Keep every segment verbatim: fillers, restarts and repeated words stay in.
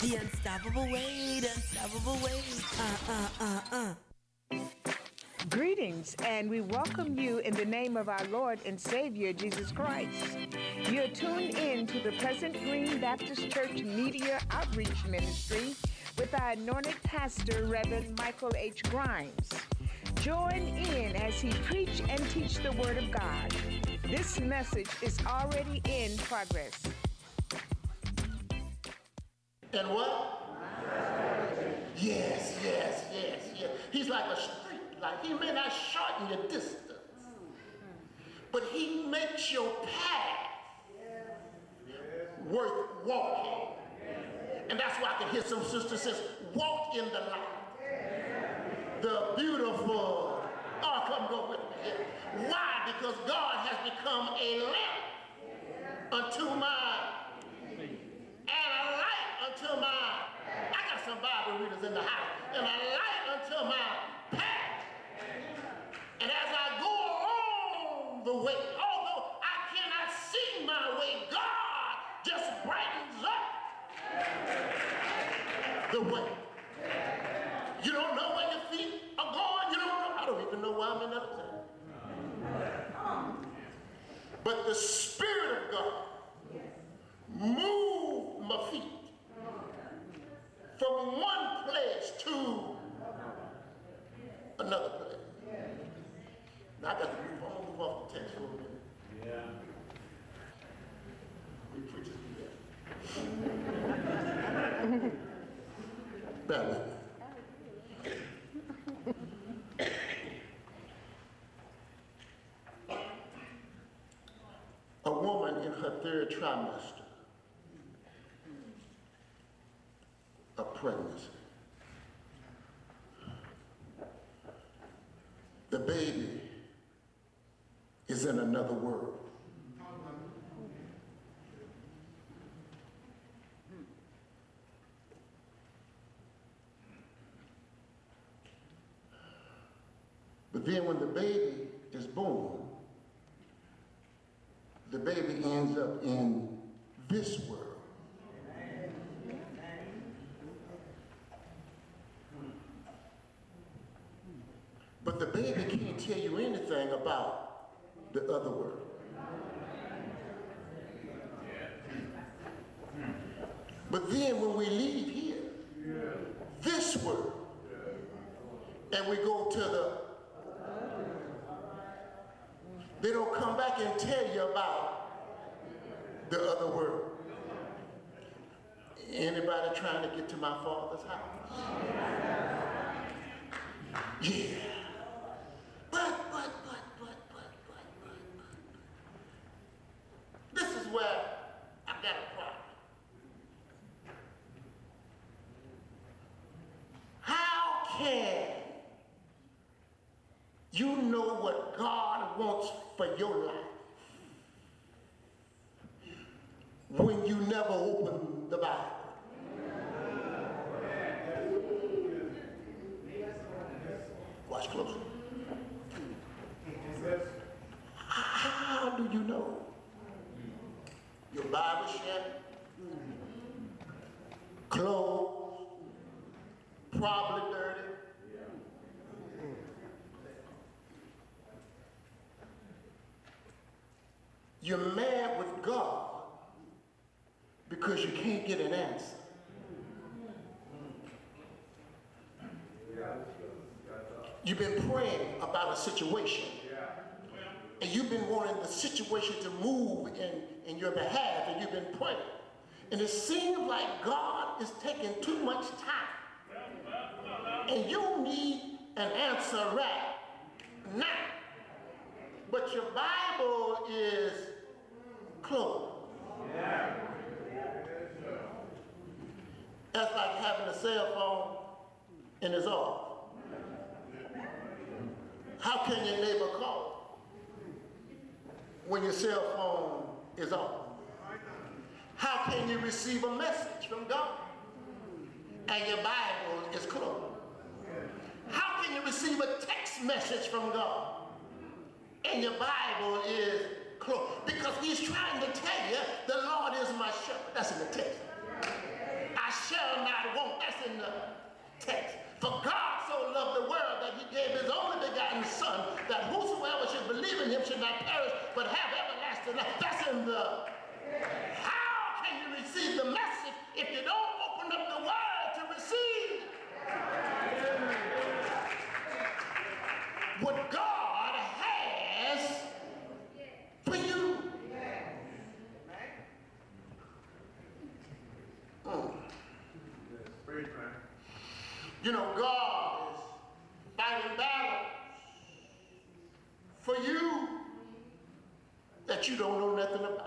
The unstoppable way, the unstoppable way. Uh, uh, uh, uh. Greetings, and we welcome you in the name of our Lord and Savior, Jesus Christ. You're tuned in to the Pleasant Green Baptist Church Media Outreach Ministry with our anointed pastor, Reverend Michael H. Grimes. Join in as he preach and teach the Word of God. This message is already in progress. And what? Yes, yes, yes, yes. He's like a street light. He may not shorten your distance, but he makes your path worth walking. And that's why I can hear some sisters say, walk in the light. The beautiful, oh, come go with me. Why? Because God has become a lamp unto my, and a light unto my, I got some Bible readers in the house, and a light unto my path. And as I go along the way, although I cannot see my way, God just brightens up the way. You don't know where your feet are going. You don't know. I don't even know why I'm in that time. But the Spirit of God moved my feet from one place to another place. Now I got to move. I'm gonna move off the text for a minute. Yeah. We preachers do that. Bear with me. A woman in her third trimester of pregnancy. The baby is in another world. But then when the baby is born, the baby ends up in this world. But the baby can't tell you anything about the other world. But then when we leave here, this world, and we go to the, they don't come back and tell you about the other world. Anybody trying to get to my Father's house? Yeah. But, but, but, but, but, but, but, but. This is where I've got a problem. How can you know what God wants for your life when you never open the Bible? Watch closely. How do you know? Your Bible shelf, clothes, probably dirty. You're mad with God because you can't get an answer. You've been praying about a situation, and you've been wanting the situation to move in, in your behalf, and you've been praying. And it seems like God is taking too much time. And you need an answer right now. But your Bible is closed. That's like having a cell phone and it's off. How can your neighbor call when your cell phone is off? How can you receive a message from God and your Bible is closed? How can you receive a text message from God and your Bible is closed? Because he's trying to tell you the Lord is my shepherd. That's in the text. I shall text. For God so loved the world that he gave his only begotten Son, that whosoever should believe in him should not perish, but have everlasting life. That's in the... How can you receive the message if you don't open up the word to receive what God has for you? Mm. You know, God is fighting battles for you that you don't know nothing about.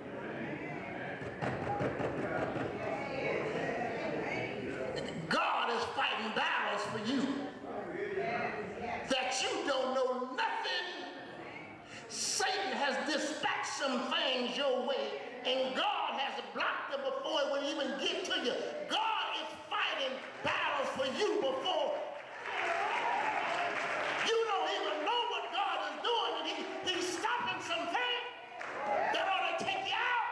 God is fighting battles for you that you don't know nothing. Satan has dispatched some things your way, and God has blocked them before it would even get to you. God is fighting battles for you before you don't even know what God is doing, and he, he's stopping some things that ought to take you out.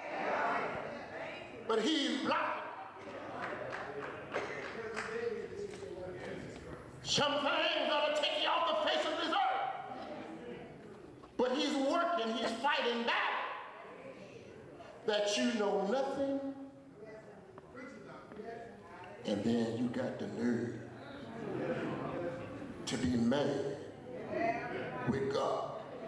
But he's blocking. Some things ought to take you off the face of this earth. But he's working, he's fighting back that you know nothing. And then you got the nerve to be mad with God.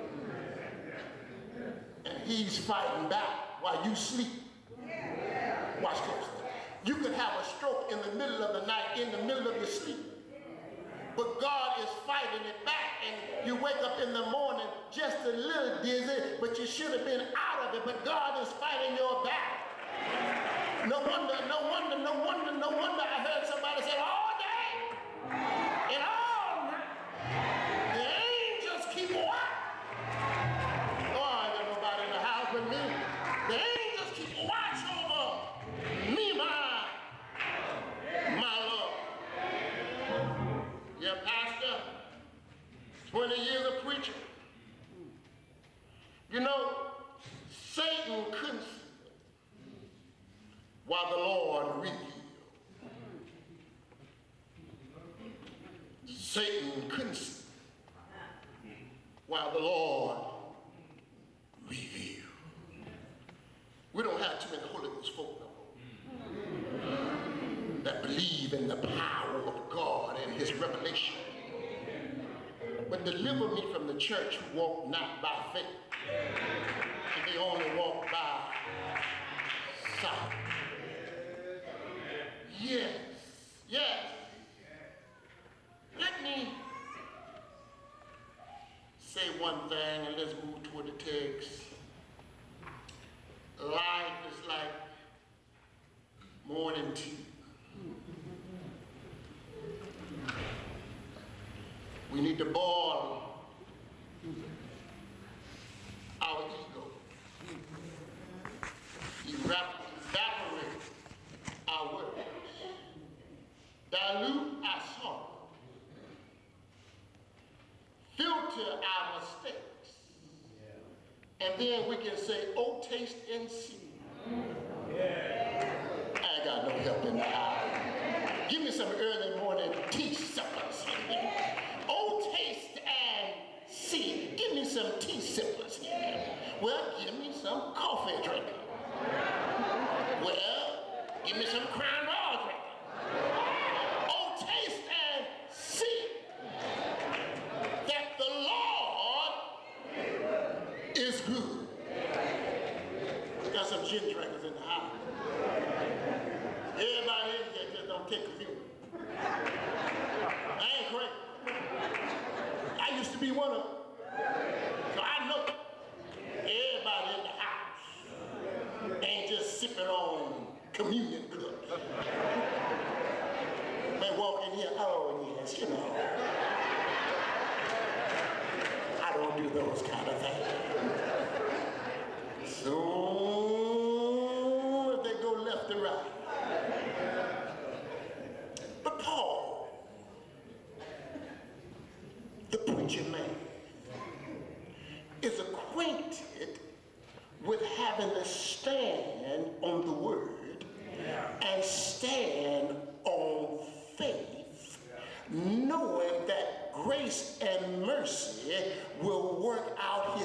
And he's fighting back while you sleep. Watch closely. You could have a stroke in the middle of the night, in the middle of your sleep. But God is fighting it back, and you wake up in the morning just a little dizzy, but you should have been out of it, but God is fighting your battle. No wonder, no wonder, no wonder, no wonder I heard somebody say, all day and all night, the angels keep watch. Oh, I got nobody in the house but me. The angels keep watch over me, my, my Lord. Yeah, Pastor, twenty years of preaching. You know, Satan couldn't see while the Lord revealed. Satan couldn't see while the Lord revealed. We don't have too many Holy Ghost folk no more that believe in the power of God and his revelation. But deliver me from the church who walk not by faith, and they only walk by sight. Yes, yes. Let me say one thing and let's move toward the text. Life is like morning tea. We need to boil our ego, evaporate our words, dilute our sorrow, filter our mistakes, and then we can say, oh, taste and see. I ain't got no help in the house. Give me some early morning tea suppers. Oh, taste and see. Give me some tea sippers here. Well, give me some coffee drinker. Well, give me some Crown Royal drinker. Oh, taste and see that the Lord is good. Got some gin drinkers in the house. Everybody in here just don't take communion. I ain't crazy. I used to be one of them. So I know everybody in the house ain't just sipping on communion cups. They walk in here, oh yes, you know. I don't do those kind of things. So if they go left and right. But Paul, the preacher man, is acquainted with having to stand on the word and stand on faith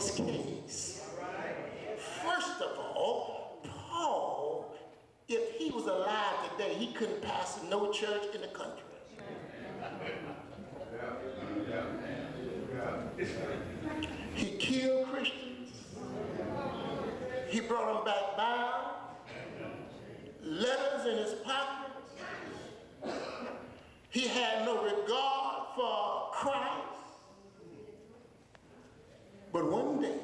this case. First of all, Paul, if he was alive today, he couldn't pastor no church in the country. He killed Christians. He brought them back bound, letters in his pockets. He had no regard for Christ. But one day,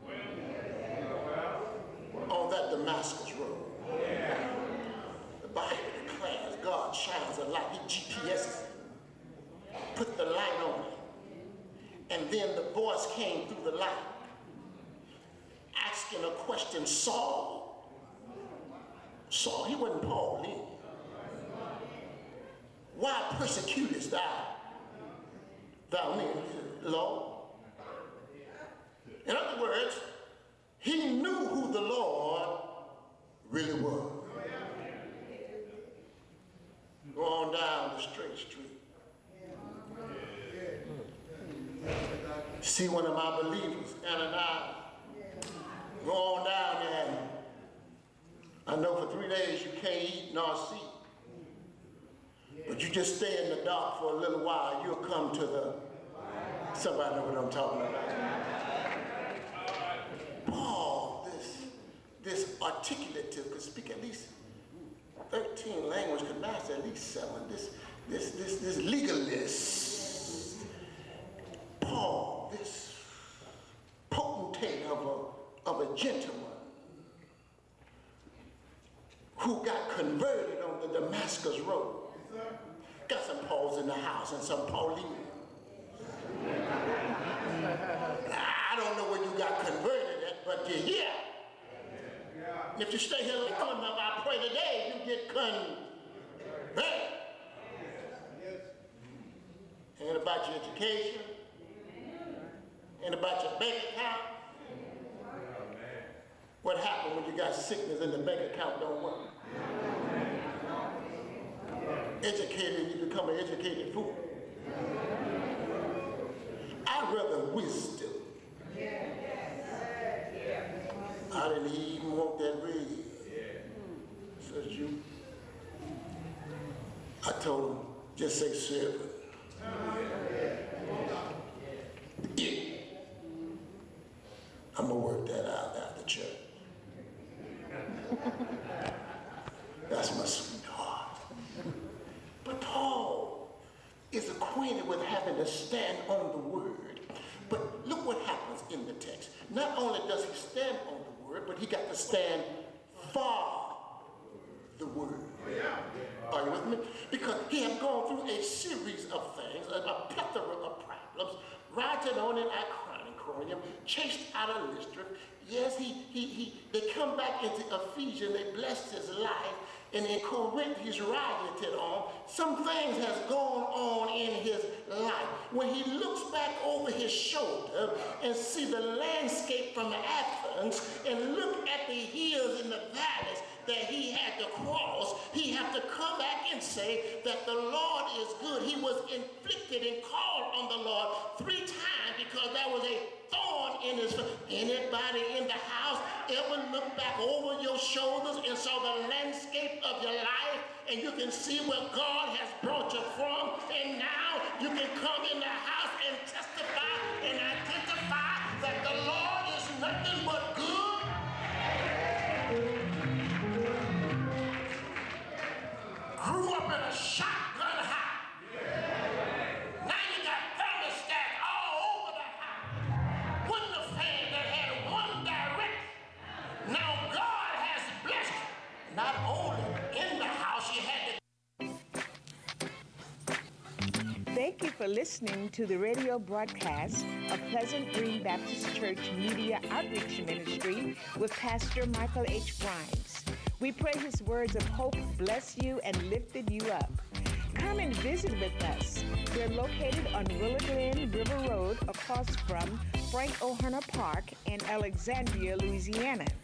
on that Damascus road, the Bible declares God shines a light. He G P Ses it, put the light on it. And then the voice came through the light, asking a question, Saul, Saul, he wasn't Paul then. Why persecutest thou, thou me, Lord? In other words, he knew who the Lord really was. Go on down the straight street. See one of my believers, Ananias. Go on down there. And I know for three days you can't eat nor see. But you just stay in the dark for a little while, you'll come to the, somebody know what I'm talking about. Paul, this, this articulative, could speak at least thirteen languages, could master at least seven. This, this, this, this legalist, Paul, this potentate of a, of a gentleman who got converted on the Damascus road. Got some Pauls in the house and some Pauline. I don't know where you got converted at, but you're here. And if you stay here long enough, I pray today you get converted. Ain't about your education, ain't about your bank account. What happened when you got sickness and the bank account don't work? Educated, you become an educated fool. I'd rather wisdom. I didn't even want that red. Says you. I told him, just say servant. Yeah. I'm gonna work that out after church. That's my sweetheart. But Paul is acquainted with having to stand on the word. But look what happens in the text. Not only does he stand on the word, but he got to stand for the word. Are you with me? Because he had gone through a series of things, a, a plethora of problems, writing on in Iconium, chased out of Lystra. Yes, he, he, he, they come back into Ephesians, they blessed his life, and in Corinth he's writing it on. Some things has gone on in his life. When he looks back over his shoulder and see the landscape from Athens and look at the hills and the valleys that he had to cross, he had to come back and say that the Lord is good. He was inflicted and called on the Lord three times because there was a thorn in his foot. Anybody in the house ever look back over your shoulders and saw the landscape of your life, and you can see where God has brought you from, and now you can come in the house and testify and identify that the Lord is nothing but good? Grew up in a shotgun house. Now you got thermostats all over the house. Wasn't a fan that had one direction. Now God has blessed you. Not only in the house, you had to. Thank you for listening to the radio broadcast of Pleasant Green Baptist Church Media Outreach Ministry with Pastor Michael H. Grimes. We pray his words of hope bless you and lifted you up. Come and visit with us. We're located on Willow Glen River Road across from Frank O'Hara Park in Alexandria, Louisiana.